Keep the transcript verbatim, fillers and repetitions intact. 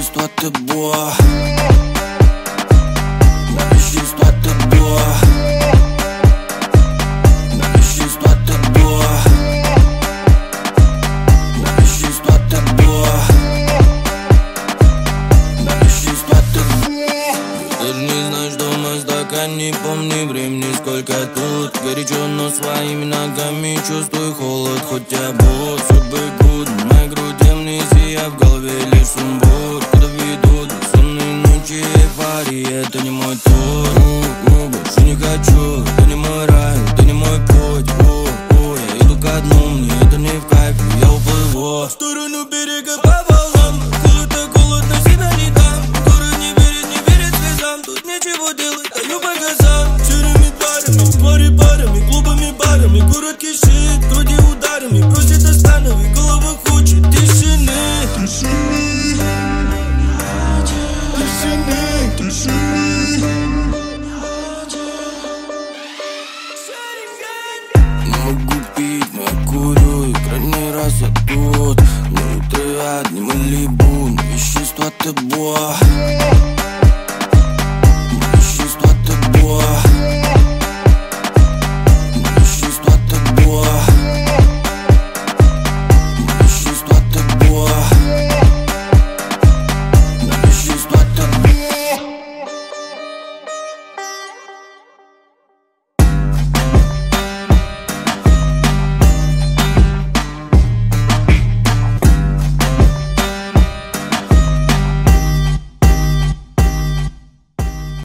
вещества ты бог. На вещества ты бог. На вещества ты бог. На вещества ты бог. На вещества ты бог. Ты ж не знаешь, что на стакане, помни времени сколько тут. Горячо, но своими ногами чувствую холод, хоть обут. Судьбы гуд, в моей груди амнезия, в голове лишь сумбур. Куда ведут сонные ночи, эйфория, это не мой тур. У-у, больше не хочу, это не мой рай, это не мой путь. У-у, я иду ко дну, мне это не в кайф, я уплыву в сторону берега по волнам. Холодно, холодно, себя не дам. Город не верит, не верит слезам. Тут нечего делать, даю по газам. Серыми тварями, море парами, клубами, барами. Город кишит, груди ударами. Просит останови, голова хочет тишины. Тишины, тишины, тишины. Могу пить, но я курю, и крайний раз я тут. Ну ты одни мы либу, вещества ты бог.